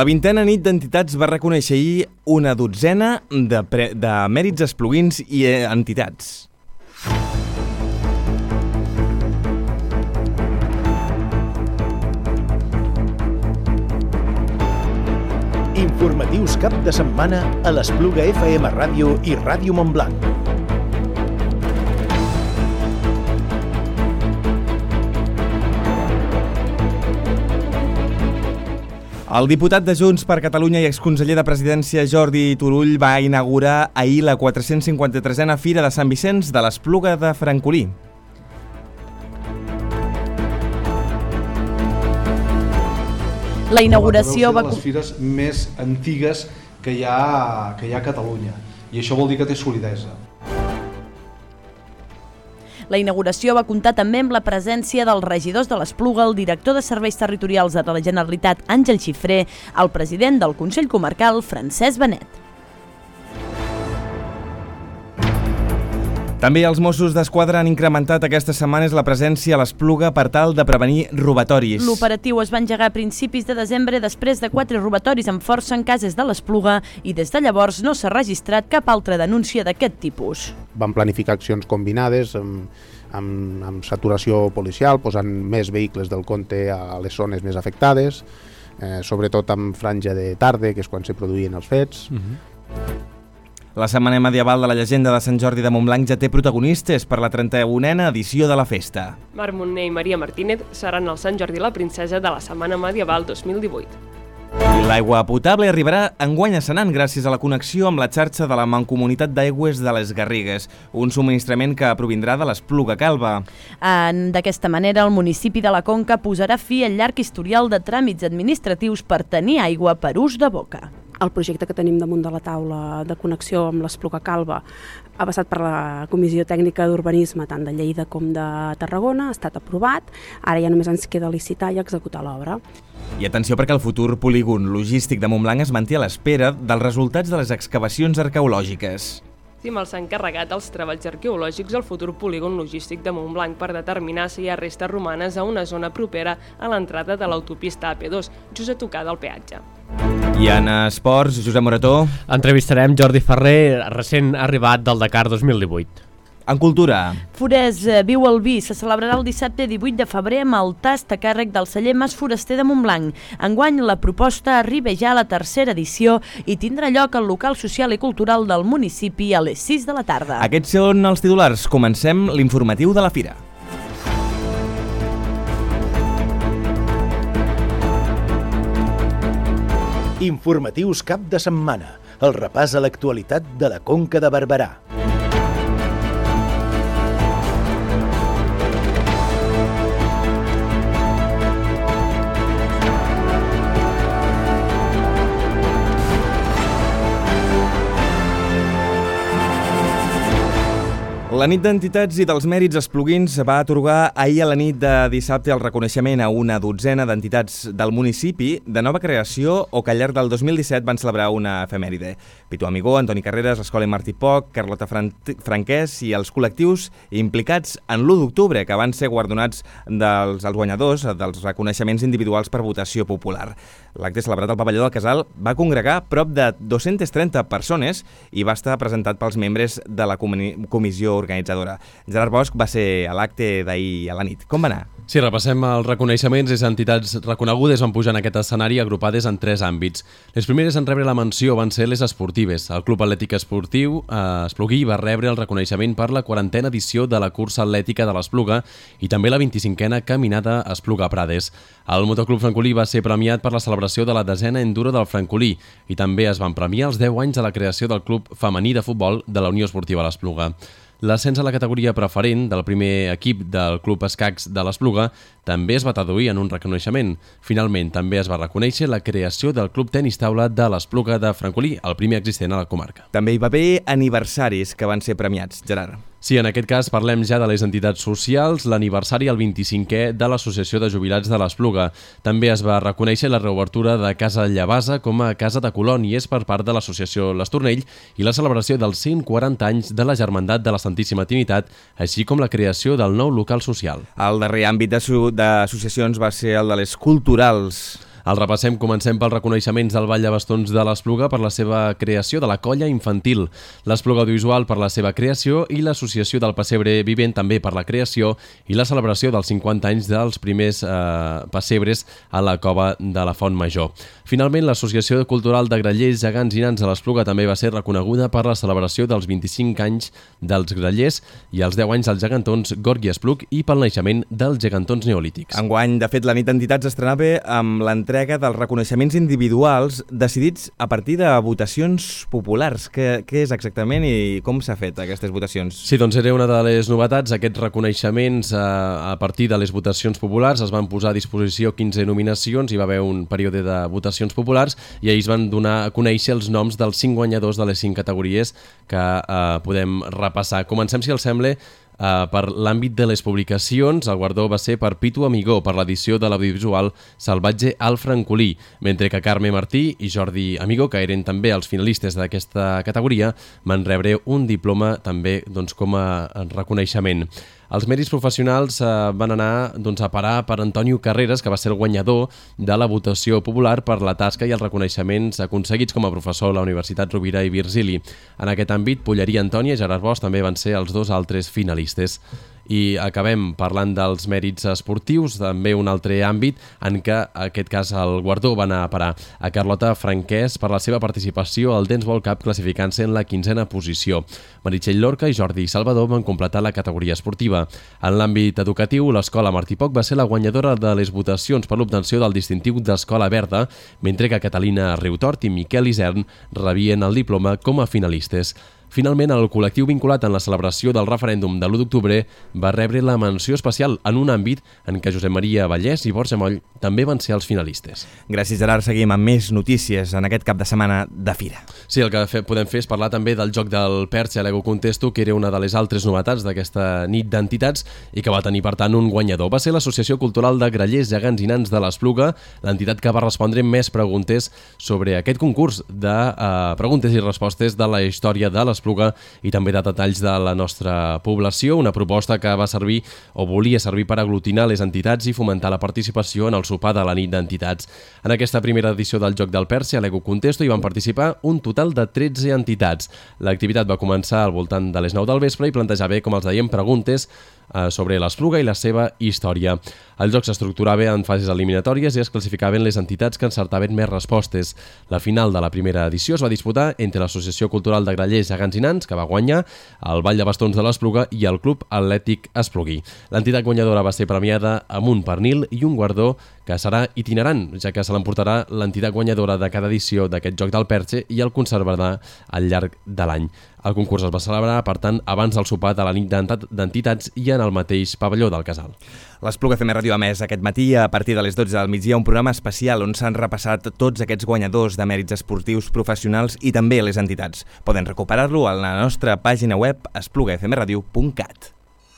La 20a nit d'entitats va reconèixer ahir una dotzena de mèrits espluguins i entitats. Informatius cap de setmana a l'Espluga FM Ràdio i Ràdio Montblanc. El diputat de Junts per Catalunya i exconseller de Presidència Jordi Turull va inaugurar ahir la 453a Fira de Sant Vicenç de l'Espluga de Francolí. La inauguració va... de les fires més antigues que hi ha a Catalunya, i això vol dir que té solidesa. La inauguració va comptar també amb la presència dels regidors de l'Espluga, el director de Serveis Territorials de la Generalitat, Àngel Xifré, el president del Consell Comarcal, Francesc Benet. També els Mossos d'Esquadra han incrementat aquestes setmanes la presència a l'Espluga per tal de prevenir robatoris. L'operatiu es va engegar a principis de desembre després de 4 robatoris amb força en cases de l'Espluga i des de llavors no s'ha registrat cap altra denúncia d'aquest tipus. Vam planificar accions combinades amb saturació policial, posant més vehicles del compte a les zones més afectades, sobretot amb franja de tarda, que és quan se produïen els fets. La Setmana Medieval de la Llegenda de Sant Jordi de Montblanc ja té protagonistes per la 31a edició de la festa. Marc Montner i Maria Martínez seran el Sant Jordi i la Princesa de la Setmana Medieval 2018. I l'aigua potable arribarà enguany a Senan gràcies a la connexió amb la xarxa de la Mancomunitat d'Aigües de les Garrigues, un subministrament que provindrà de l'Espluga Calba. D'aquesta manera, el municipi de la Conca posarà fi al llarg historial de tràmits administratius per tenir aigua per ús de boca. El projecte que tenim damunt de la taula de connexió amb l'Espluga Calba ha passat per la Comissió Tècnica d'Urbanisme tant de Lleida com de Tarragona, ha estat aprovat, ara ja només ens queda licitar i executar l'obra. I atenció perquè el futur polígon logístic de Montblanc es manté a l'espera dels resultats de les excavacions arqueològiques. CIMAL s'ha encarregat els treballs arqueològics al futur polígon logístic de Montblanc per determinar si hi ha restes romanes a una zona propera a l'entrada de l'autopista AP2, just a tocar del peatge. I en esports, Josep Morató. Entrevistarem Jordi Ferrer, recent arribat del Dakar 2018. En cultura. Forès Viu el Vi se celebrarà el dissabte 18 de febrer amb el tast a càrrec del celler Mas Foraster de Montblanc. Enguany la proposta arriba ja a la 3a edició i tindrà lloc al local social i cultural del municipi a les 6 de la tarda. Aquests són els titulars. Comencem l'informatiu de la fira. Informatius cap de setmana. El repàs a l'actualitat de la Conca de Barberà. La nit d'entitats i dels mèrits espluguins va atorgar ahir a la nit de dissabte el reconeixement a una dotzena d'entitats del municipi de nova creació o que al llarg del 2017 van celebrar una efemèride. Pitu Amigó, Antoni Carreras, l'Escola Martí Poch, Carlota Franquès i els col·lectius implicats en l'1 d'octubre que van ser guardonats dels guanyadors dels reconeixements individuals per votació popular. L'acte celebrat al pavelló del Casal va congregar prop de 230 persones i va estar presentat pels membres de la comissió organitzadora. Gerard Bosch va ser a l'acte d'ahir a la nit. Com va anar? Sí, repassem els reconeixements. Les entitats reconegudes van pujar en aquest escenari agrupades en 3 àmbits. Les primeres en rebre la menció van ser les esportives. El Club Atlètic Esportiu Espluguí va rebre el reconeixement per la 40a edició de la cursa atlètica de l'Espluga i també la 25a caminada Espluga Prades. El Motoclub Francolí va ser premiat per la celebració de la 10a Enduro del Francolí i també es van premiar els 10 anys de la creació del Club Femení de Futbol de la Unió Esportiva l'Espluga. L'ascens a la categoria preferent del primer equip del Club Escacs de l'Espluga també es va traduir en un reconeixement. Finalment, també es va reconèixer la creació del Club Tenis Taula de l'Espluga de Francolí, el primer existent a la comarca. També hi va haver aniversaris que van ser premiats, Gerard. Sí, en aquest cas parlem ja de les entitats socials, l'aniversari el 25è de l'Associació de Jubilats de l'Espluga. També es va reconèixer la reobertura de Casa Llavasa com a Casa de Colònies per part de l'Associació l'Estornell i la celebració dels 140 anys de la Germandat de la Santíssima Trinitat, així com la creació del nou local social. El darrer àmbit d'associacions va ser el de les culturals. El repassem, comencem pels reconeixements del Ball de Bastons de l'Espluga per la seva creació, de la colla infantil, l'Espluga Audiovisual per la seva creació i l'Associació del Pessebre Vivent també per la creació i la celebració dels 50 anys dels primers pessebres a la cova de la Font Major. Finalment, l'Associació Cultural de Grallers, Gegants i Nans de l'Espluga també va ser reconeguda per la celebració dels 25 anys dels grallers i els 10 anys dels gegantons Gorg i Espluc i pel naixement dels gegantons neolítics. Enguany, de fet, la nit d'entitats estrenava amb l'entrega dels reconeixements individuals decidits a partir de votacions populars. Què és exactament i com s'ha fet aquestes votacions? Sí, doncs era una de les novetats. Aquests reconeixements a partir de les votacions populars es van posar a disposició 15 nominacions, hi va haver un període de votacions populars i ahir es van donar a conèixer els noms dels 5 guanyadors de les 5 categories que podem repassar. Comencem, si els sembla, per l'àmbit de les publicacions. El guardó va ser per Pitu Amigó per l'edició de l'audiovisual Salvatge al Francolí, mentre que Carme Martí i Jordi Amigó, que eren també els finalistes d'aquesta categoria, van rebre un diploma també com a reconeixement. Els mèrits professionals van anar a parar per Antonio Carreras, que va ser el guanyador de la votació popular per la tasca i els reconeixements aconseguits com a professor a la Universitat Rovira i Virgili. En aquest àmbit, Polleria Antònia i Gerard Bosch també van ser els 2 altres finalistes. I acabem parlant dels mèrits esportius, també un altre àmbit en què, en aquest cas, el guardó va anar a parar a Carlota Franquès per la seva participació al Dance World Cup, classificant-se en la 15a posició. Meritxell Lorca i Jordi Salvador van completar la categoria esportiva. En l'àmbit educatiu, l'Escola Martí Poc va ser la guanyadora de les votacions per l'obtenció del distintiu d'Escola Verda, mentre que Catalina Riutort i Miquel Isern rebien el diploma com a finalistes. Finalment, el col·lectiu vinculat en la celebració del referèndum de l'1 d'octubre va rebre la menció especial en un àmbit en què Josep Maria Vallès i Borja Moll també van ser els finalistes. Gràcies, Gerard. Seguim amb més notícies en aquest cap de setmana de fira. Sí, el que podem fer és parlar també del joc del Perche a l'Ego Contesto, que era una de les altres novetats d'aquesta nit d'entitats i que va tenir, per tant, un guanyador. Va ser l'Associació Cultural de Grallers, Gegants i Nans de l'Espluga, l'entitat que va respondre més preguntes sobre aquest concurs de preguntes i respostes de la història de l'Espluga i també de detalls de la nostra població, una proposta que va servir o volia servir per aglutinar les entitats i fomentar la participació en el sopar de la nit d'entitats. En aquesta primera edició del Joc del Perche, a l'Ego Contesto, hi van participar un total de 13 entitats. L'activitat va començar al voltant de les 9 del vespre i plantejava, com els dèiem, preguntes sobre l'Espluga i la seva història. El joc s'estructurava en fases eliminatòries i es classificaven les entitats que encertaven més respostes. La final de la primera edició es va disputar entre l'Associació Cultural de Grallers, Gegants i Nans, que va guanyar, el Ball de Bastons de l'Espluga i el Club Atlètic Esplugui. L'entitat guanyadora va ser premiada amb un pernil i un guardó que serà itinerant, ja que se l'emportarà l'entitat guanyadora de cada edició d'aquest Joc del Perche i el conservarà al llarg de l'any. El concurs es va celebrar, per tant, abans del sopar de la nit d'entitats i en el mateix pavelló del Casal. L'Espluga FM Ràdio ha emès aquest matí a partir de les 12 del migdia un programa especial on s'han repassat tots aquests guanyadors de mèrits esportius professionals i també les entitats. Poden recuperar-lo a la nostra pàgina web esplugafmradio.cat.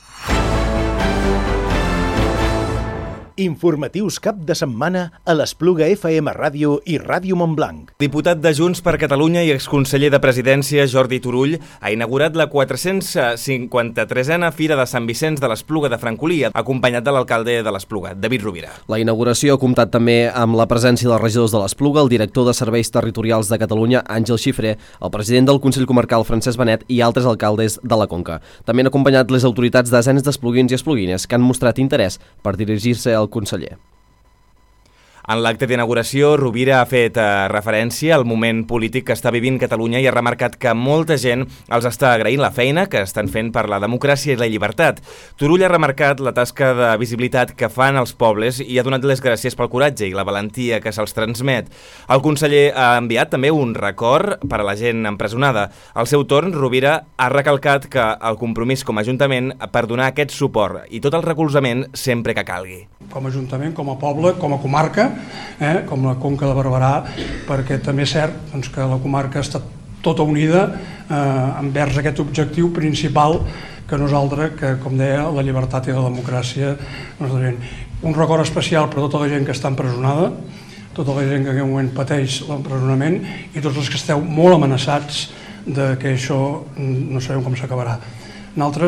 Informatius cap de setmana a l'Espluga FM Ràdio i Ràdio Montblanc. Diputat de Junts per Catalunya i exconseller de Presidència Jordi Turull ha inaugurat la 453a Fira de Sant Vicenç de l'Espluga de Francolí, acompanyat de l'alcalde de l'Espluga, David Rovira. La inauguració ha comptat també amb la presència dels regidors de l'Espluga, el director de Serveis Territorials de Catalunya, Àngel Xifré, el president del Consell Comarcal, Francesc Benet, i altres alcaldes de la Conca. També han acompanyat les autoritats de desenes d'espluguins i espluguines que han mostrat interès per dirigir-se al conseller. En l'acte d'inauguració, Rovira ha fet referència al moment polític que està vivint Catalunya i ha remarcat que molta gent els està agraint la feina que estan fent per la democràcia i la llibertat. Turull ha remarcat la tasca de visibilitat que fan els pobles i ha donat les gràcies pel coratge i la valentia que se'ls transmet. El conseller ha enviat també un record per a la gent empresonada. Al seu torn, Rovira ha recalcat que el compromís com a Ajuntament per donar aquest suport i tot el recolzament sempre que calgui. Com a Ajuntament, com a poble, com a comarca, com la Conca de Barberà, perquè també és cert que la comarca està tota unida envers aquest objectiu principal que nosaltres, que com deia, la llibertat i la democràcia. Un record especial per tota la gent que està empresonada, tota la gent que en aquest moment pateix l'empresonament i tots els que esteu molt amenaçats de que això no sabem com s'acabarà. Nosaltres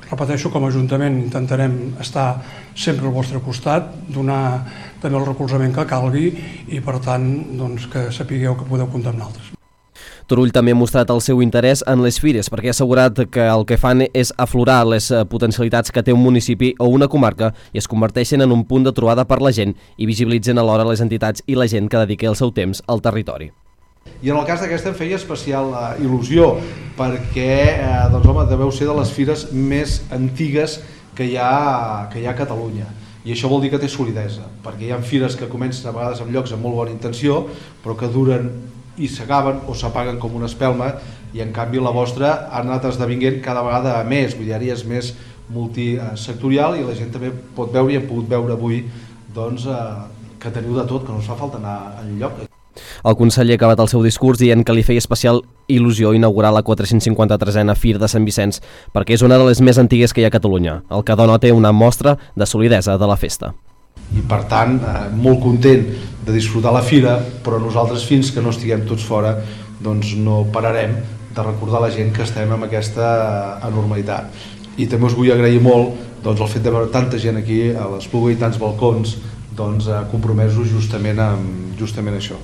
repeteixo, com a Ajuntament intentarem estar sempre al vostre costat, donar també el recolzament que calgui i, per tant, doncs, que sapigueu que podeu comptar amb nosaltres. Turull també ha mostrat el seu interès en les fires perquè ha assegurat que el que fan és aflorar les potencialitats que té un municipi o una comarca i es converteixen en un punt de trobada per la gent i visibilitzen alhora les entitats i la gent que dedica el seu temps al territori. I en el cas d'aquesta em feia especial il·lusió perquè doncs, home, deveu ser de les fires més antigues que hi ha a Catalunya. I això vol dir que té solidesa, perquè hi ha fires que comencen a vegades en llocs amb molt bona intenció, però que duren i s'acaben o s'apaguen com una espelma, i en canvi la vostra ha anat esdevinguent cada vegada més, vull dir, ara és més multisectorial i la gent també pot veure i hem pogut veure avui doncs, que teniu de tot, que no us fa falta anar enlloc. El conseller ha acabat el seu discurs dient que li feia especial il·lusió inaugurar la 453a Fira de Sant Vicenç perquè és una de les més antigues que hi ha a Catalunya, el que denota una mostra de solidesa de la festa. I per tant, molt content de disfrutar la fira, però nosaltres fins que no estiguem tots fora doncs no pararem de recordar a la gent que estem amb aquesta anormalitat. I també us vull agrair molt doncs, el fet de veure tanta gent aquí a l'Espluga i tants balcons doncs, compromesos justament amb això.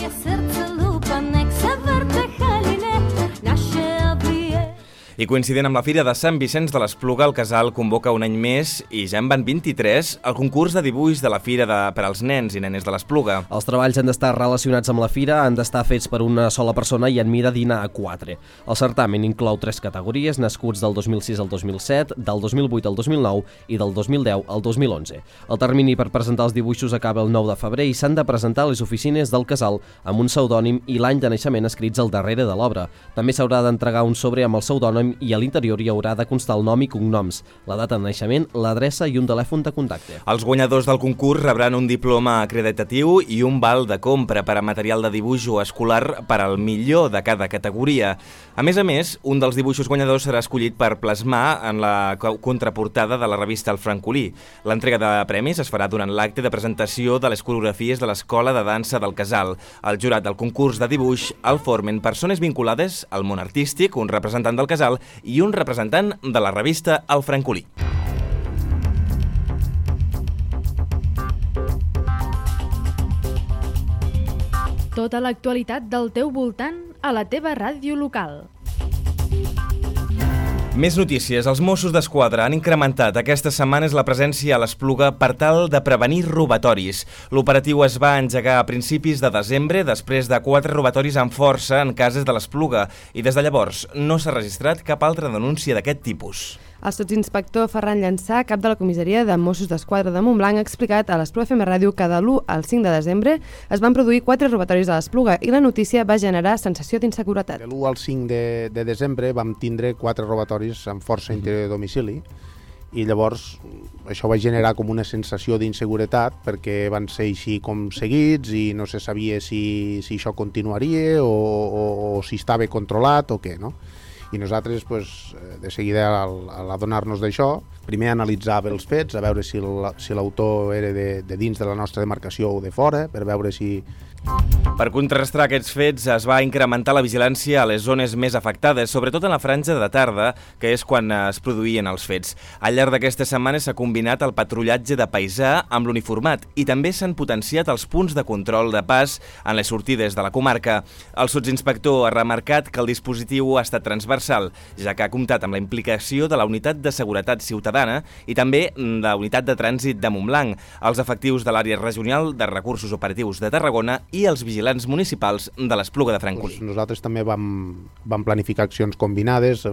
I coincident amb la Fira de Sant Vicenç de l'Espluga, el Casal convoca un any més, i ja en van 23, el concurs de dibuix de la Fira per als nens i nenes de l'Espluga. Els treballs han d'estar relacionats amb la Fira, han d'estar fets per una sola persona i en mida dinar a 4. El certamen inclou 3 categories, nascuts del 2006 al 2007, del 2008 al 2009 i del 2010 al 2011. El termini per presentar els dibuixos acaba el 9 de febrer i s'han de presentar a les oficines del Casal amb un pseudònim i l'any de naixement escrits al darrere de l'obra. També s'haurà d'entregar un sobre amb el pseudònim i a l'interior hi haurà de constar el nom i cognoms, la data de naixement, l'adreça i un telèfon de contacte. Els guanyadors del concurs rebran un diploma acreditatiu i un val de compra per a material de dibuix o escolar per al millor de cada categoria. A més, un dels dibuixos guanyadors serà escollit per plasmar en la contraportada de la revista El Francolí. L'entrega de premis es farà durant l'acte de presentació de les coreografies de l'Escola de Dansa del Casal. El jurat del concurs de dibuix el formen persones vinculades al món artístic, un representant del Casal i un representant de la revista El Francolí. Tota l'actualitat del teu voltant a la teva ràdio local. Més notícies. Els Mossos d'Esquadra han incrementat aquestes setmanes la presència a l'Espluga per tal de prevenir robatoris. L'operatiu es va engegar a principis de desembre després de 4 robatoris amb força en cases de l'Espluga i des de llavors no s'ha registrat cap altra denúncia d'aquest tipus. El sotsinspector Ferran Llançà, cap de la comissaria de Mossos d'Esquadra de Montblanc, ha explicat a l'Espluga FM Ràdio que de l'1 al 5 de desembre es van produir 4 robatoris a l'Espluga i la notícia va generar sensació d'inseguretat. De l'1 al 5 de desembre vam tindre 4 robatoris amb força interior de domicili i llavors això va generar com una sensació d'inseguretat perquè van ser així com seguits i no se sabia si això continuaria o si estava controlat o què, no? I nosaltres, de seguida, al adonar-nos d'això, primer analitzava els fets, a veure si l'autor era de dins de la nostra demarcació o de fora, per veure si... Per contrastar aquests fets, es va incrementar la vigilància a les zones més afectades, sobretot en la franja de tarda, que és quan es produïen els fets. Al llarg d'aquestes setmanes s'ha combinat el patrullatge de paisà amb l'uniformat i també s'han potenciat els punts de control de pas en les sortides de la comarca. El sotsinspector ha remarcat que el dispositiu ha estat transversal, ja que ha comptat amb la implicació de la Unitat de Seguretat Ciutadana i també de la Unitat de Trànsit de Montblanc, els efectius de l'àrea regional de recursos operatius de Tarragona i els vigilants municipals de l'Espluga de Francolí. Nosaltres també vam planificar accions combinades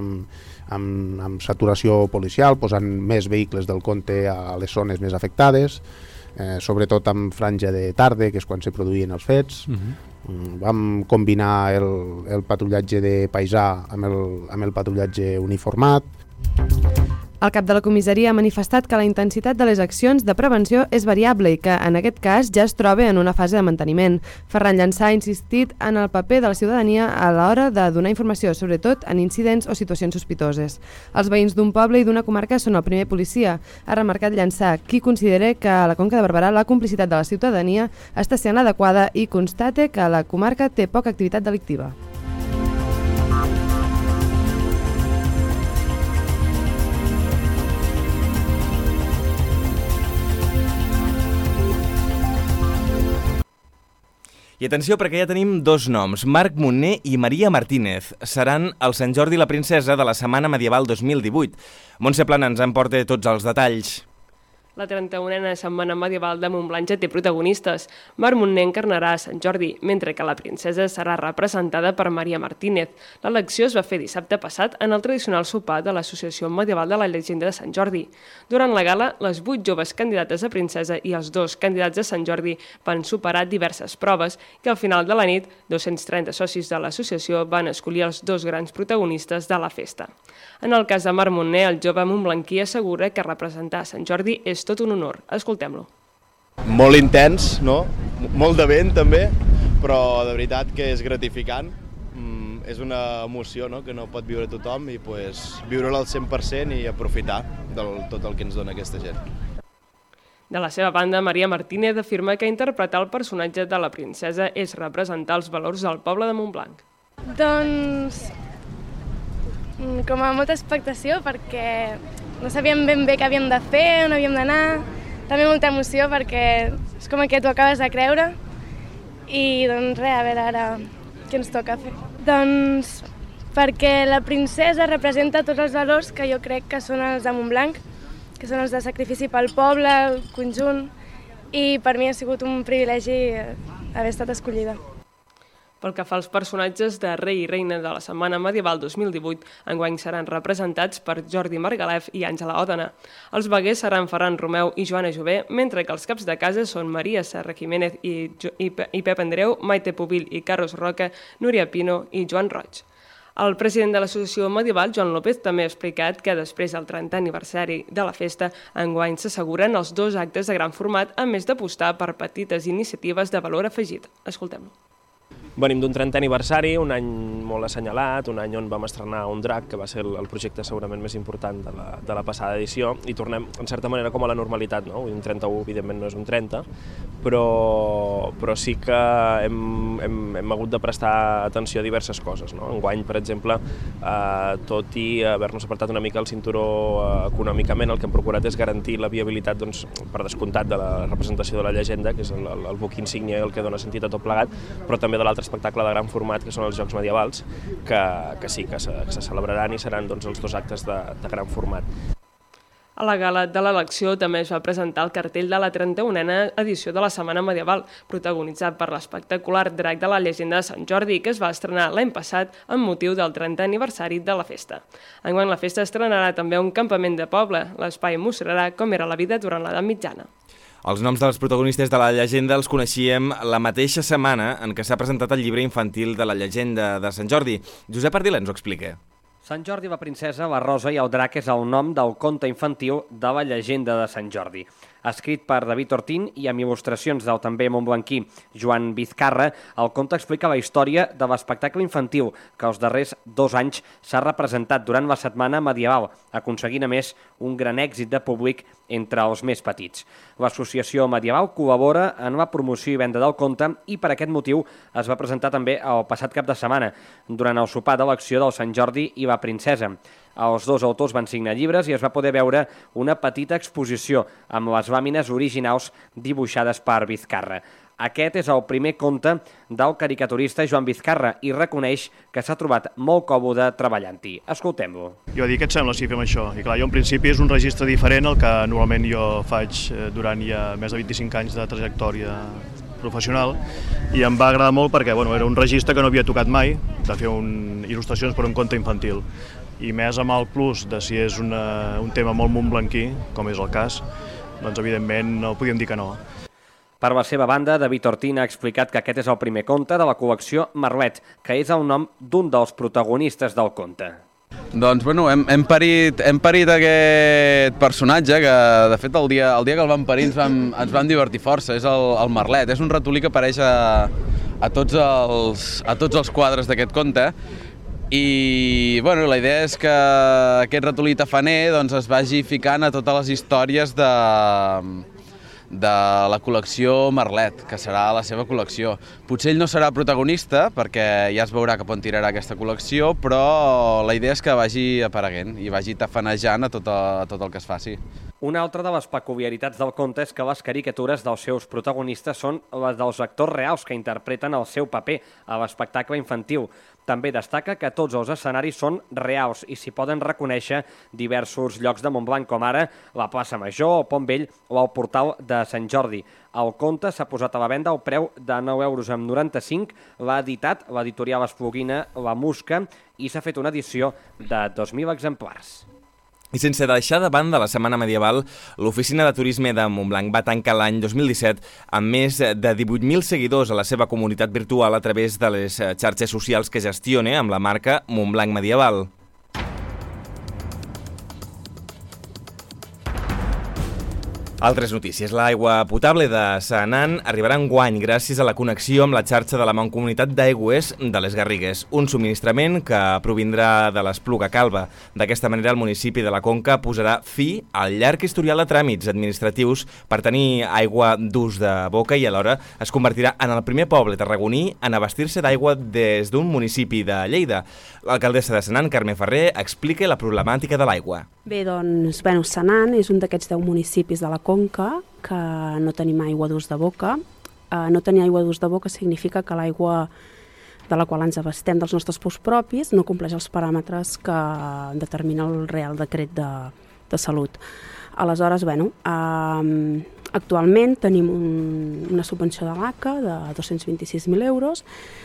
amb saturació policial, posant més vehicles del compte a les zones més afectades, sobretot amb franja de tarda, que és quan se produïen els fets. Vam combinar el patrullatge de paisà amb el patrullatge uniformat. El cap de la comissaria ha manifestat que la intensitat de les accions de prevenció és variable i que, en aquest cas, ja es troba en una fase de manteniment. Ferran Llançà ha insistit en el paper de la ciutadania a l'hora de donar informació, sobretot en incidents o situacions sospitoses. Els veïns d'un poble i d'una comarca són el primer policia, ha remarcat Llançà, qui considera que a la Conca de Barberà la complicitat de la ciutadania està sent l'adequada i constate que la comarca té poca activitat delictiva. I atenció, perquè ja tenim dos noms, Marc Montner i Maria Martínez. Seran el Sant Jordi i la Princesa de la Setmana Medieval 2018. Montse Plana ens en porta tots els detalls. La 31a Setmana Medieval de Montblanc ja té protagonistes. Marc Montner encarnarà Sant Jordi, mentre que la princesa serà representada per Maria Martínez. L'elecció es va fer dissabte passat en el tradicional sopar de l'Associació Medieval de la Llegenda de Sant Jordi. Durant la gala, les 8 joves candidates a princesa i els 2 candidats a Sant Jordi van superar diverses proves que al final de la nit, 230 socis de l'associació van escollir els 2 grans protagonistes de la festa. En el cas de Marc Montner, el jove montblanquí assegura que representar Sant Jordi és tot un honor. Escoltem-lo. Molt intens, no? Molt de vent també, però de veritat que és gratificant. És una emoció, no?, que no pot viure tothom i viure-la al 100% i aprofitar de tot el que ens dona aquesta gent. De la seva banda, Maria Martínez afirma que interpretar el personatge de la princesa és representar els valors del poble de Montblanc. Doncs com a molta expectació, perquè no sabíem ben bé què havíem de fer, on havíem d'anar. També molta emoció, perquè és com que t'ho acabes de creure. I doncs res, a veure ara què ens toca fer. Doncs perquè la princesa representa tots els valors que jo crec que són els de Montblanc, que són els de sacrifici pel poble, el conjunt, i per mi ha sigut un privilegi haver estat escollida. Pel que fa als personatges de rei i reina de la Setmana Medieval 2018, enguany seran representats per Jordi Margalef i Àngela Òdena. Els veguers seran Ferran Romeu i Joana Jové, mentre que els caps de casa són Maria Serra Jiménez i Pep Andreu, Maite Pubill i Carlos Roca, Núria Pino i Joan Roig. El president de l'Associació Medieval, Joan López, també ha explicat que després del 30è aniversari de la festa, enguany s'asseguren els 2 actes de gran format, a més d'apostar per petites iniciatives de valor afegit. Escoltem-lo. Venim d'un 30è aniversari, un any molt assenyalat, un any on vam estrenar un drac, que va ser el projecte segurament més important de la passada edició, i tornem, en certa manera, com a la normalitat, no? Un 31, evidentment, no és un 30, però sí que hem hagut de prestar atenció a diverses coses, no? Enguany, per exemple, tot i haver-nos apartat una mica el cinturó econòmicament, el que hem procurat és garantir la viabilitat, doncs, per descomptat, de la representació de la llegenda, que és el buc insígnia i el que dona sentit a tot plegat, però també de l'altre espectacle de gran format, que són els Jocs Medievals, que sí que se celebraran i seran doncs, els 2 actes de gran format. A la gala de l'elecció també es va presentar el cartell de la 31a edició de la Setmana Medieval, protagonitzat per l'espectacular drac de la llegenda de Sant Jordi, que es va estrenar l'any passat amb motiu del 30è aniversari de la festa. Enguany la festa estrenarà també un campament de poble. L'espai mostrarà com era la vida durant l'edat mitjana. Els noms dels protagonistes de la llegenda els coneixíem la mateixa setmana en què s'ha presentat el llibre infantil de la llegenda de Sant Jordi. Josep Ardila ens ho explica. Sant Jordi, la princesa, la rosa i el drac és el nom del conte infantil de la llegenda de Sant Jordi. Escrit per David Ortín i amb il·lustracions del també montblanquí Joan Vizcarra, el conte explica la història de l'espectacle infantil que els darrers 2 anys s'ha representat durant la Setmana Medieval, aconseguint a més un gran èxit de públic entre els més petits. L'Associació Medieval col·labora en la promoció i venda del conte i per aquest motiu es va presentar també el passat cap de setmana, durant el sopar d'elecció del Sant Jordi i la princesa. Els 2 autors van signar llibres i es va poder veure una petita exposició amb les làmines originals dibuixades per Vizcarra. Aquest és el primer conte del caricaturista Joan Vizcarra i reconeix que s'ha trobat molt còmode treballant-hi. Escoltem-lo. Jo dic, què et sembla si fem això? I clar, jo en principi és un registre diferent al que normalment jo faig durant ja més de 25 anys de trajectòria professional i em va agradar molt perquè era un registre que no havia tocat mai, de fer il·lustracions per un conte infantil. I més amb el plus de si és un tema molt montblanquí, com és el cas, doncs evidentment no podíem dir que no. Per la seva banda, David Ortín ha explicat que aquest és el primer conte de la col·lecció Merlet, que és el nom d'un dels protagonistes del conte. Doncs hem parit aquest personatge que de fet el dia que el vam parir ens vam divertir força, és el Merlet. És un ratolí que apareix a tots els quadres d'aquest conte. I la idea és que aquest ratolí tafaner es vagi ficant a totes les històries de la col·lecció Merlet, que serà la seva col·lecció. Potser ell no serà protagonista, perquè ja es veurà cap on tirarà aquesta col·lecció, però la idea és que vagi apareguent i vagi tafanejant a tot el que es faci. Una altra de les peculiaritats del conte és que les caricatures dels seus protagonistes són les dels actors reals que interpreten el seu paper a l'espectacle infantil. També destaca que tots els escenaris són reals i s'hi poden reconèixer diversos llocs de Montblanc, com ara la plaça Major, el Pont Vell o el portal de Sant Jordi. El conte s'ha posat a la venda al preu de 9,95 €. L'ha editat l'editorial Espluguina La Musca i s'ha fet una edició de 2.000 exemplars. I sense deixar de banda la Setmana Medieval, l'Oficina de Turisme de Montblanc va tancar l'any 2017 amb més de 18.000 seguidors a la seva comunitat virtual a través de les xarxes socials que gestiona amb la marca Montblanc Medieval. Altres notícies. L'aigua potable de Senan arribarà enguany gràcies a la connexió amb la xarxa de la Mancomunitat d'Aigües de les Garrigues, un subministrament que provindrà de l'Espluga Calba. D'aquesta manera, el municipi de la Conca posarà fi al llarg historial de tràmits administratius per tenir aigua d'ús de boca i alhora es convertirà en el primer poble tarragoní en abastir-se d'aigua des d'un municipi de Lleida. L'alcaldessa de Senan, Carme Ferrer, explica la problemàtica de l'aigua. Bé, doncs, Senan és un d'aquests 10 municipis de la Conca que no tenim aigua d'ús de boca. No tenir aigua d'ús de boca significa que l'aigua de la qual ens abastem dels nostres pous propis no compleix els paràmetres que determina el Real Decret de Salut. Aleshores, actualment tenim una subvenció de l'ACA de 226.000 €.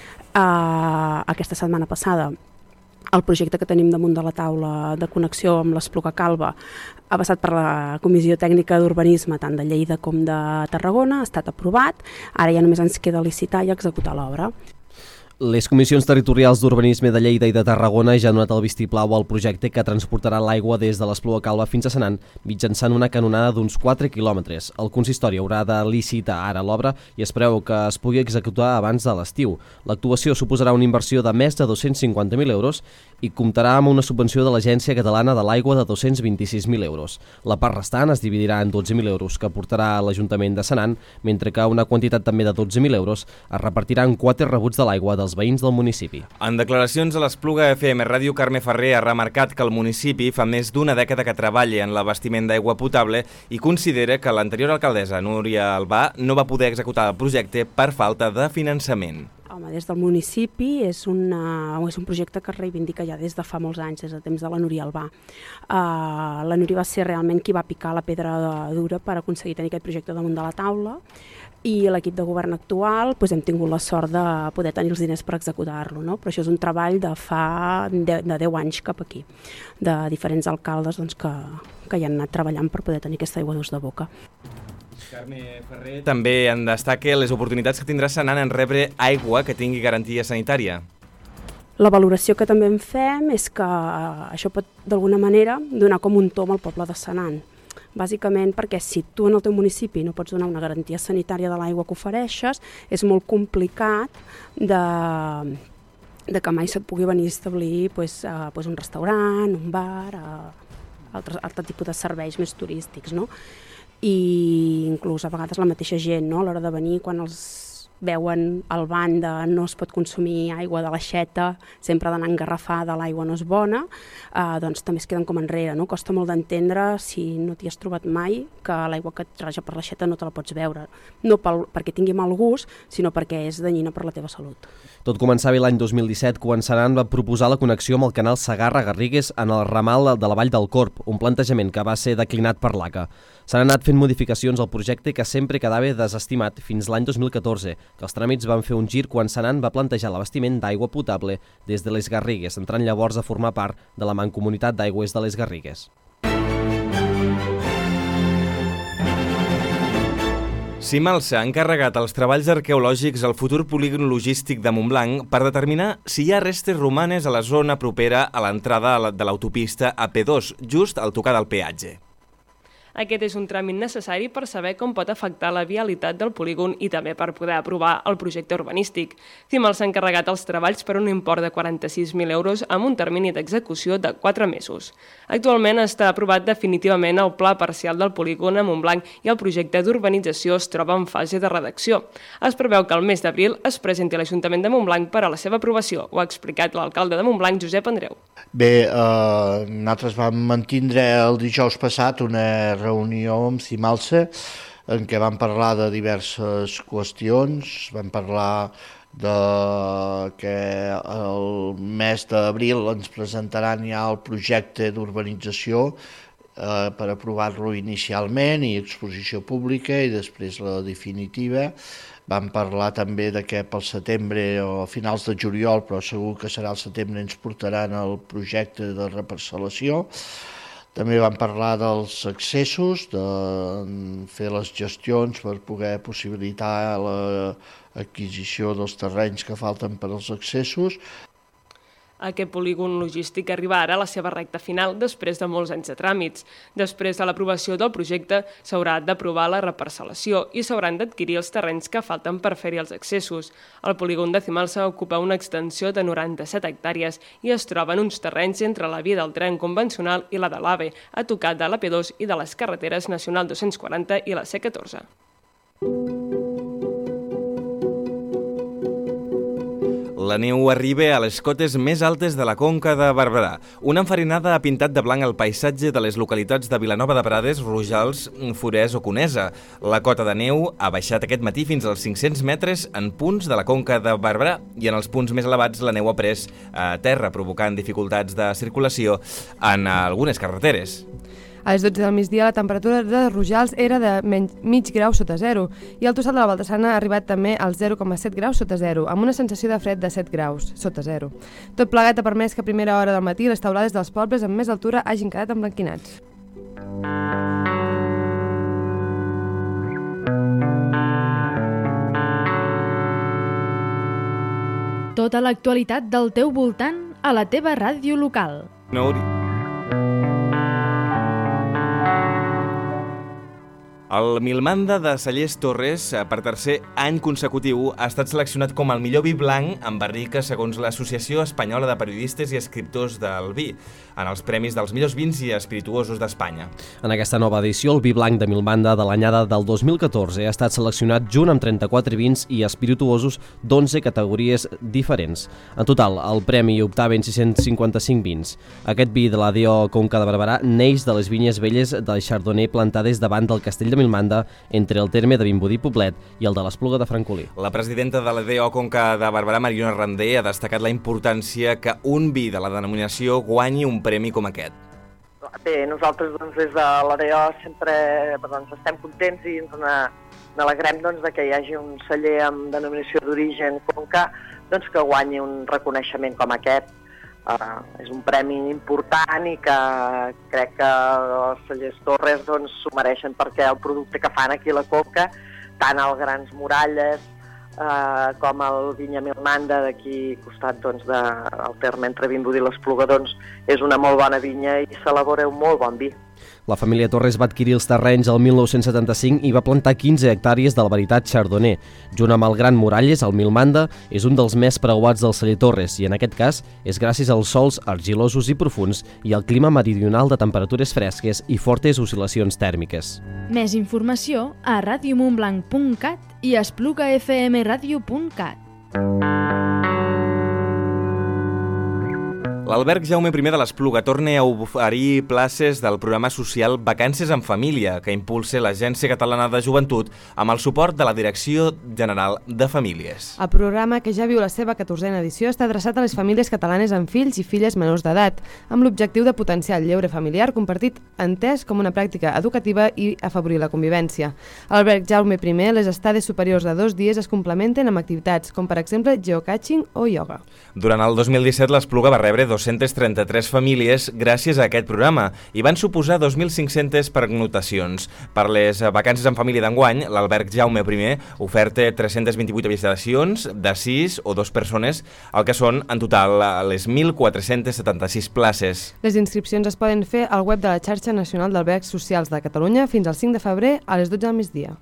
Aquesta setmana passada el projecte que tenim damunt de la taula de connexió amb l'Espluga Calba ha passat per la Comissió Tècnica d'Urbanisme tant de Lleida com de Tarragona, ha estat aprovat, ara ja només ens queda licitar i executar l'obra. Les comissions territorials d'urbanisme de Lleida i de Tarragona ja han donat el vistiplau al projecte que transportarà l'aigua des de l'Espluga Calba fins a Senan mitjançant una canonada d'uns 4 quilòmetres. El consistori haurà de licitar ara l'obra i es preveu que es pugui executar abans de l'estiu. L'actuació suposarà una inversió de més de 250.000 € i comptarà amb una subvenció de l'Agència Catalana de l'Aigua de 226.000 €. La part restant es dividirà en 12.000 € que aportarà l'Ajuntament de Senan, mentre que una quantitat també de 12.000 € es repartirà en 4 rebuts de l'aigua dels veïns del municipi. En declaracions a l'Espluga FM Ràdio, Carme Ferrer ha remarcat que el municipi fa més d'una dècada que treballa en l'abastiment d'aigua potable i considera que l'anterior alcaldessa, Núria Albà, no va poder executar el projecte per falta de finançament. Home, des del municipi és un projecte que es reivindica ja des de fa molts anys, des de temps de la Núria Albà. La Núria va ser realment qui va picar la pedra dura per aconseguir tenir aquest projecte damunt de la taula i l'equip de govern actual hem tingut la sort de poder tenir els diners per executar-lo, no? Però això és un treball de fa de 10 anys cap aquí, de diferents alcaldes que hi han anat treballant per poder tenir aquesta aigua d'ús de boca. Carme Ferrer també en destaca les oportunitats que tindrà Senan en rebre aigua que tingui garantia sanitària. La valoració que també en fem és que això pot d'alguna manera donar com un tom al poble de Senan. Bàsicament perquè si tu en el teu municipi no pots donar una garantia sanitària de l'aigua que ofereixes, és molt complicat de que mai se't pugui venir a establir un restaurant, un bar, altre tipus de serveis més turístics, no? I inclús a vegades la mateixa gent, no? A l'hora de venir, quan els veuen al ban de no es pot consumir aigua de l'aixeta, sempre d'anar engarrafada, l'aigua no és bona, doncs també es queden com enrere, no? Costa molt d'entendre, si no t'hi has trobat mai, que l'aigua que et raja per l'aixeta no te la pots beure. No perquè tingui mal gust, sinó perquè és danyina per la teva salut. Tot començava l'any 2017 quan Senan va proposar la connexió amb el canal Segarra-Garrigues en el ramal de la Vall del Corb, un plantejament que va ser declinat per l'ACA. S'han anat fent modificacions al projecte que sempre quedava desestimat fins l'any 2014, que els tràmits van fer un gir quan Senan va plantejar l'abastiment d'aigua potable des de les Garrigues, entrant llavors a formar part de la Mancomunitat d'Aigües de les Garrigues. Simalsa ha encarregat els treballs arqueològics al futur polígon logístic de Montblanc per determinar si hi ha restes romanes a la zona propera a l'entrada de l'autopista AP2, just al tocar del peatge. Aquest és un tràmit necessari per saber com pot afectar la vialitat del polígon i també per poder aprovar el projecte urbanístic. Simalsa s'ha encarregat els treballs per un import de 46.000 € amb un termini d'execució de 4 mesos. Actualment està aprovat definitivament el pla parcial del polígon a Montblanc i el projecte d'urbanització es troba en fase de redacció. Es preveu que el mes d'abril es presenti a l'Ajuntament de Montblanc per a la seva aprovació. Ho ha explicat l'alcalde de Montblanc, Josep Andreu. Bé, nosaltres vam mantindre el dijous passat una reunió amb Cimalsa en què vam parlar de diverses qüestions, vam parlar de que el mes d'abril ens presentaran ja el projecte d'urbanització per aprovar-lo inicialment i exposició pública i després la definitiva. Vam parlar també de que pel setembre o a finals de juliol, però segur que serà el setembre, ens portaran el projecte de reparcel·lació. També vam parlar dels accessos, de fer les gestions per poder possibilitar l'adquisició dels terrenys que falten per als accessos. Aquest polígon logístic arriba ara a la seva recta final després de molts anys de tràmits. Després de l'aprovació del projecte s'haurà d'aprovar la reparcel·lació i s'hauran d'adquirir els terrenys que falten per fer-hi els accessos. El polígon de Cimalsa ocupa una extensió de 97 hectàrees i es troben uns terrenys entre la via del tren convencional i la de l'AVE, a tocar de la P2 i de les carreteres Nacional 240 i la C14. La neu arriba a les cotes més altes de la Conca de Barberà. Una enfarinada ha pintat de blanc el paisatge de les localitats de Vilanova de Prades, Rojals, Forès o Conesa. La cota de neu ha baixat aquest matí fins als 500 metres en punts de la Conca de Barberà i en els punts més elevats la neu ha pres a terra, provocant dificultats de circulació en algunes carreteres. A les 12 del migdia la temperatura de Rojals era de mig grau sota zero i el Tossal de la Baltasana ha arribat també als 0,7 graus sota zero, amb una sensació de fred de 7 graus sota zero. Tot plegat ha permès que a primera hora del matí les teulades dels pobles amb més altura hagin quedat emblanquinats. Tota l'actualitat del teu voltant a la teva ràdio local. El Milmanda de Cellers Torres, per tercer any consecutiu, ha estat seleccionat com el millor vi blanc en barrica segons l'Associació Espanyola de Periodistes i Escriptors del Vi, en els Premis dels millors vins i espirituosos d'Espanya. En aquesta nova edició, el vi blanc de Milmanda de l'anyada del 2014 ha estat seleccionat junt amb 34 vins i espirituosos d'11 categories diferents. En total, el premi hi optaven 655 vins. Aquest vi de la DO Conca de Barberà neix de les vinyes velles del Chardonnay plantades davant del castell de Milmanda entre el terme de Vimbodí Poblet i el de l'Espluga de Francolí. La presidenta de la DO Conca de Barberà, Mariona Randé, ha destacat la importància que un vi de la denominació guanyi un premi com aquest. Bé, nosaltres des de la DO sempre estem contents i ens n'alegrem de que hi hagi un celler amb denominació d'origen Conca que guanyi un reconeixement com aquest. És un premi important i que crec que els Cellers Torres s'ho mereixen perquè el producte que fan aquí a la Conca, tant el Grans Muralles com el Vinya Milmanda d'aquí costat del terme entre Vimbodí i l'Espluga, és una molt bona vinya i s'elabora un molt bon vi. La família Torres va adquirir els terrenys el 1975 i va plantar 15 hectàrees del varietat Chardonnay. Junt amb el Gran Muralles, el Milmanda és un dels més preuats del celler Torres i en aquest cas és gràcies als sòls argilosos i profunds i al clima meridional de temperatures fresques i fortes oscil·lacions tèrmiques. Més informació a radiomontblanc.cat i esplugafmradio.cat. L'Alberg Jaume I de l'Espluga torna a oferir places del programa social Vacances en Família, que impulsa l'Agència Catalana de Joventut amb el suport de la Direcció General de Famílies. El programa, que ja viu la seva 14a edició, està adreçat a les famílies catalanes amb fills i filles menors d'edat, amb l'objectiu de potenciar el lleure familiar compartit entès com una pràctica educativa i afavorir la convivència. A l'Alberg Jaume I, les estades superiors a 2 dies es complementen amb activitats com, per exemple, geocaching o ioga. Durant el 2017, l'Espluga va rebre 233 famílies gràcies a aquest programa i van suposar 2.500 pernoctacions. Per les vacances en família d'enguany, l'Alberg Jaume I oferta 328 habitacions de 6 o 2 persones, el que són en total les 1.476 places. Les inscripcions es poden fer al web de la Xarxa Nacional d'Albergs Socials de Catalunya fins al 5 de febrer a les 12 del migdia.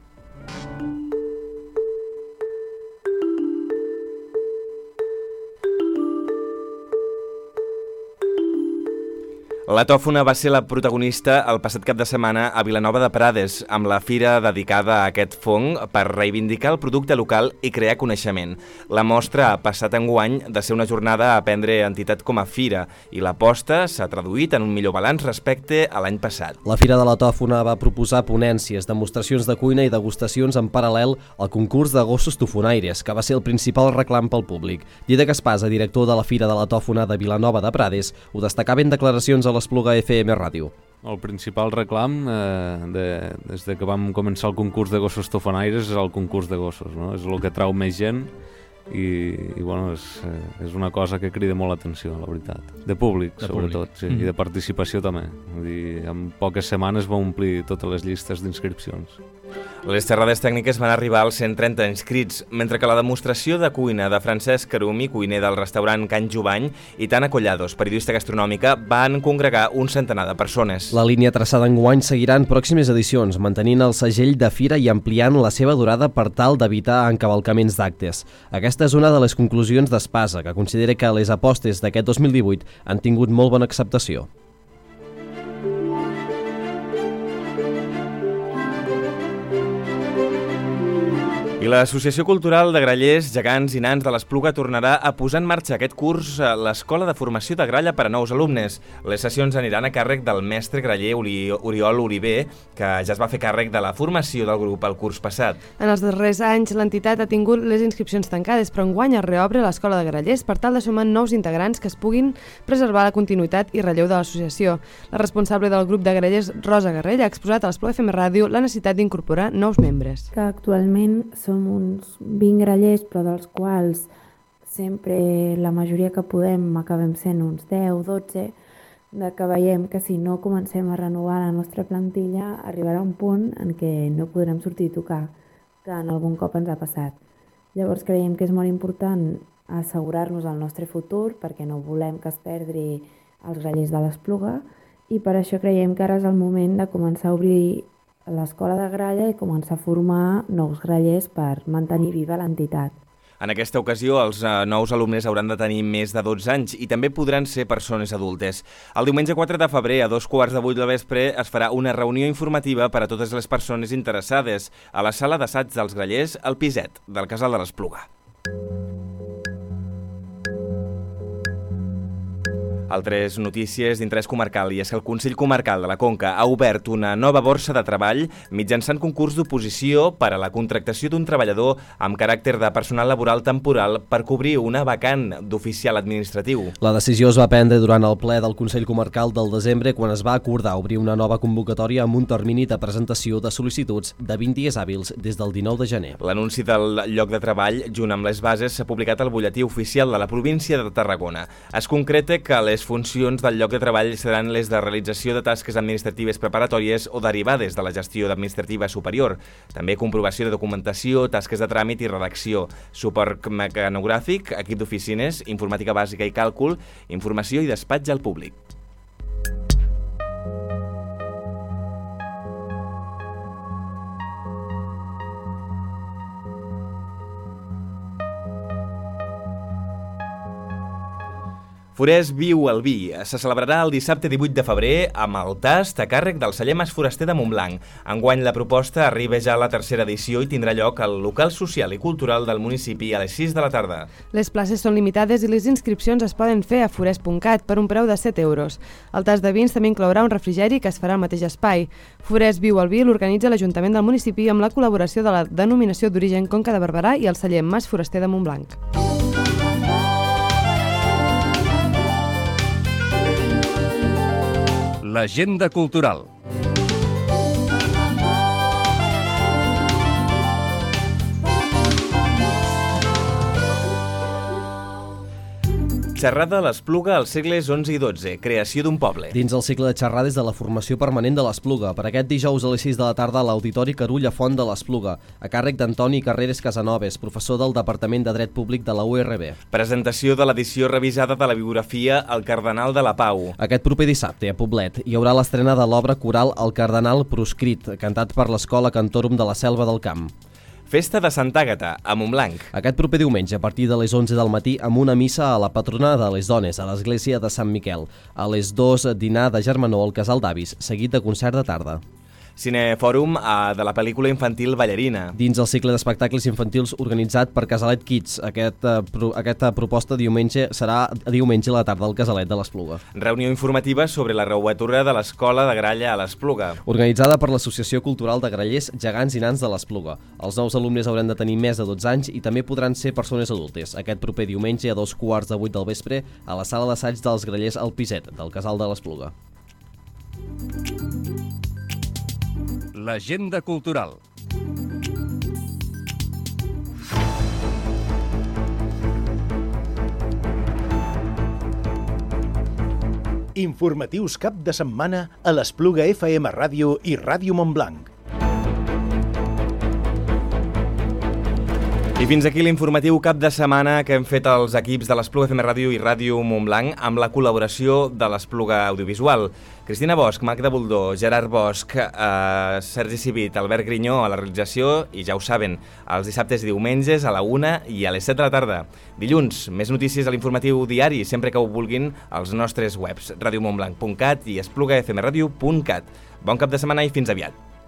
La tòfona va ser la protagonista el passat cap de setmana a Vilanova de Prades, amb la fira dedicada a aquest fong per reivindicar el producte local i crear coneixement. La mostra ha passat enguany de ser una jornada a prendre entitat com a fira i l'aposta s'ha traduït en un millor balanç respecte a l'any passat. La Fira de la Tòfona va proposar ponències, demostracions de cuina i degustacions en paral·lel al concurs de gossos tofonaires, que va ser el principal reclam pel públic. Dídac Espasa, director de la Fira de la Tòfona de Vilanova de Prades, ho destacava en declaracions a l'Espluga FM Ràdio. El principal reclam des que vam començar el concurs de gossos tofonaires és el concurs de gossos, no? És el que trau més gent i bueno, és una cosa que crida molt l'atenció, la veritat. De públic, sobretot, sí, i de participació també. Vull dir, en poques setmanes va omplir totes les llistes d'inscripcions. Les xerrades tècniques van arribar als 130 inscrits, mentre que la demostració de cuina de Francesc Carumi, cuiner del restaurant Can Jubany, i Tana Collados, periodista gastronòmica, van congregar un centenar de persones. La línia traçada enguany seguirà en pròximes edicions, mantenint el segell de fira i ampliant la seva durada per tal d'evitar encavalcaments d'actes. Aquesta és una de les conclusions d'Espasa, que considera que les apostes d'aquest 2018 han tingut molt bona acceptació. I l'Associació Cultural de Grallers, Gegants i Nans de l'Espluga tornarà a posar en marxa aquest curs a l'Escola de Formació de Gralla per a nous alumnes. Les sessions aniran a càrrec del mestre graller Oriol Oliver, que ja es va fer càrrec de la formació del grup el curs passat. En els darrers anys, l'entitat ha tingut les inscripcions tancades, però enguany es reobre l'Escola de Grallers per tal de sumar nous integrants que es puguin preservar la continuïtat i relleu de l'associació. La responsable del grup de grallers, Rosa Garrell, ha exposat a l'Espluga FM Ràdio la necessitat d'incorporar nous membres. Que actualment som uns 20 grallers, però dels quals sempre la majoria que podem acabem sent uns 10, 12, que veiem que si no comencem a renovar la nostra plantilla arribarà un punt en què no podrem sortir a tocar, que en algun cop ens ha passat. Llavors creiem que és molt important assegurar-nos el nostre futur perquè no volem que es perdi els grallers de l'Espluga i per això creiem que ara és el moment de començar a obrir l'escola de gralla i començar a formar nous grallers per mantenir viva l'entitat. En aquesta ocasió, els nous alumnes hauran de tenir més de 12 anys i també podran ser persones adultes. El diumenge 4 de febrer, a 2:15 del vespre, es farà una reunió informativa per a totes les persones interessades a la sala d'assaig dels grallers, al Piset, del Casal de l'Espluga. Altres notícies d'interès comarcal, i és que el Consell Comarcal de la Conca ha obert una nova borsa de treball mitjançant concurs d'oposició per a la contractació d'un treballador amb caràcter de personal laboral temporal per cobrir una vacant d'oficial administratiu. La decisió es va prendre durant el ple del Consell Comarcal del desembre quan es va acordar obrir una nova convocatòria amb un termini de presentació de sol·licituds de 20 dies hàbils des del 19 de gener. L'anunci del lloc de treball, junt amb les bases, s'ha publicat al butlletí oficial de la província de Tarragona. Es concreta que les funcions del lloc de treball seran les de realització de tasques administratives preparatòries o derivades de la gestió administrativa superior, també comprovació de documentació, tasques de tràmit i redacció, suport mecanogràfic, equip d'oficines, informàtica bàsica i càlcul, informació i despatx al públic. Forès viu el vi. Se celebrarà el dissabte 18 de febrer amb el tast a càrrec del celler Mas Foraster de Montblanc. Enguany la proposta arriba ja a la tercera edició i tindrà lloc al local social i cultural del municipi a les 6 de la tarda. Les places són limitades i les inscripcions es poden fer a forès.cat per un preu de 7 euros. El tast de vins també inclourà un refrigeri que es farà al mateix espai. Forès viu el vi l'organitza l'Ajuntament del municipi amb la col·laboració de la denominació d'origen Conca de Barberà i el celler Mas Foraster de Montblanc. L'agenda cultural. Xerrada a l'Espluga als segles XI i XII, creació d'un poble. Dins el cicle de xerrades de la formació permanent de l'Espluga, per aquest dijous a les 6 de la tarda a l'Auditori Carulla Font de l'Espluga, a càrrec d'Antoni Carreras Casanovas, professor del Departament de Dret Públic de la URB. Presentació de l'edició revisada de la biografia El Cardenal de la Pau. Aquest proper dissabte, a Poblet, hi haurà l'estrena de l'obra coral El Cardenal Proscrit, cantat per l'Escola Cantorum de la Selva del Camp. Festa de Santa Àgata, a Montblanc. Aquest proper diumenge, a partir de les 11 del matí, amb una missa a la patrona de les dones, a l'església de Sant Miquel. A les 2, dinar de germanor al Casal d'Avis, seguit de concert de tarda. Cinefòrum de la pel·lícula infantil Ballarina. Dins el cicle d'espectacles infantils organitzat per Casalet Kids. Aquesta proposta serà diumenge a la tarda al Casalet de l'Espluga. Reunió informativa sobre la reobertura de l'Escola de Gralla a l'Espluga. Organitzada per l'Associació Cultural de Grallers, Gegants i Nans de l'Espluga. Els nous alumnes hauran de tenir més de 12 anys i també podran ser persones adultes. Aquest proper diumenge a 7:15 del vespre a la sala d'assaig dels Grallers al Piset, del Casal de l'Espluga. L'agenda cultural. Informatius cap de setmana a l'Espluga FM Ràdio i Ràdio Montblanc. I fins aquí l'informatiu cap de setmana que hem fet els equips de l'Espluga FM Ràdio i Ràdio Montblanc amb la col·laboració de l'Espluga Audiovisual. Cristina Bosch, Magda Buldó, Gerard Bosch, Sergi Civit, Albert Grinyó a la realització i ja ho saben, els dissabtes i diumenges a la 1 i a les 7 de la tarda. Dilluns, més notícies a l'informatiu diari, sempre que ho vulguin, als nostres webs radiomontblanc.cat i esplugafmradio.cat. Bon cap de setmana i fins aviat.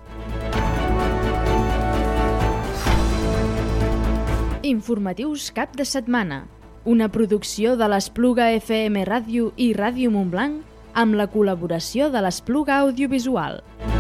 Informatius cap de setmana. Una producció de l'Espluga FM Ràdio i Ràdio Montblanc amb la col·laboració de l'Espluga Audiovisual.